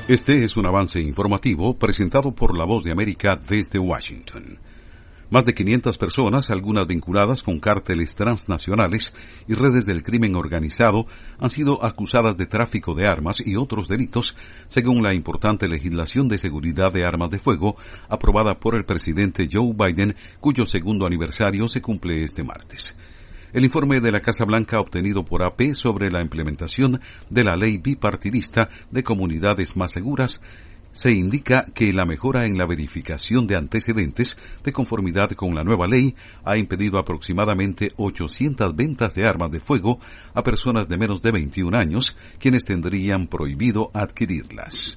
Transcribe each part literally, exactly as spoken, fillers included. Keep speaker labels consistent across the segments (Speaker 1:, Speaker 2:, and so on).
Speaker 1: Este es un avance informativo presentado por La Voz de América desde Washington. Más de quinientas personas, algunas vinculadas con cárteles transnacionales y redes del crimen organizado, han sido acusadas de tráfico de armas y otros delitos, según la importante legislación de seguridad de armas de fuego aprobada por el presidente Joe Biden, cuyo segundo aniversario se cumple este martes. El informe de la Casa Blanca obtenido por A P sobre la implementación de la ley bipartidista de comunidades más seguras se indica que la mejora en la verificación de antecedentes de conformidad con la nueva ley ha impedido aproximadamente ochocientas ventas de armas de fuego a personas de menos de veintiún años, quienes tendrían prohibido adquirirlas.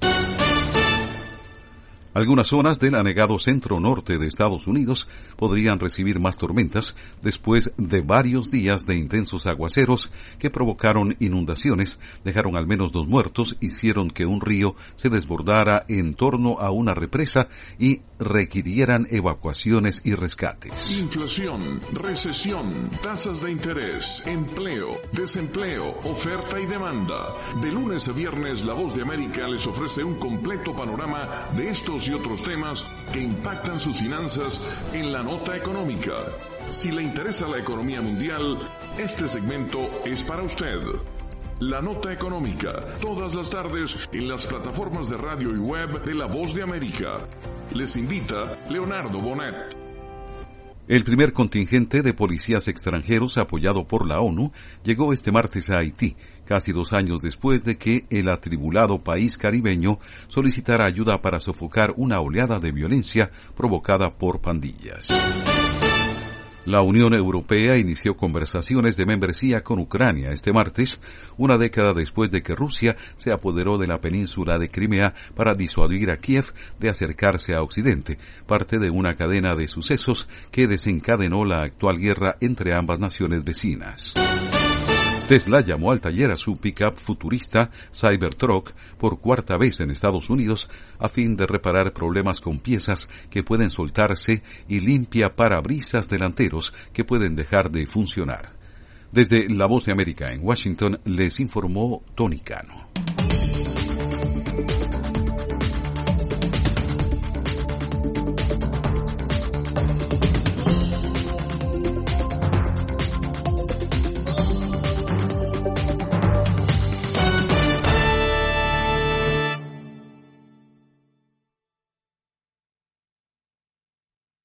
Speaker 1: Algunas zonas del anegado centro-norte de Estados Unidos podrían recibir más tormentas después de varios días de intensos aguaceros que provocaron inundaciones, dejaron al menos dos muertos, hicieron que un río se desbordara en torno a una represa y requirieran evacuaciones y rescates.
Speaker 2: Inflación, recesión, tasas de interés, empleo, desempleo, oferta y demanda. De lunes a viernes, La Voz de América les ofrece un completo panorama de estos y otros temas que impactan sus finanzas en la nota económica. Si le interesa la economía mundial, este segmento es para usted. La nota económica, todas las tardes en las plataformas de radio y web de La Voz de América. Les invita Leonardo Bonet.
Speaker 1: El primer contingente de policías extranjeros apoyado por la ONU llegó este martes a Haití, casi dos años después de que el atribulado país caribeño solicitara ayuda para sofocar una oleada de violencia provocada por pandillas. La Unión Europea inició conversaciones de membresía con Ucrania este martes, una década después de que Rusia se apoderó de la península de Crimea para disuadir a Kiev de acercarse a Occidente, parte de una cadena de sucesos que desencadenó la actual guerra entre ambas naciones vecinas. Tesla llamó al taller a su pick-up futurista Cybertruck por cuarta vez en Estados Unidos a fin de reparar problemas con piezas que pueden soltarse y limpia parabrisas delanteros que pueden dejar de funcionar. Desde La Voz de América en Washington les informó Tony Cano.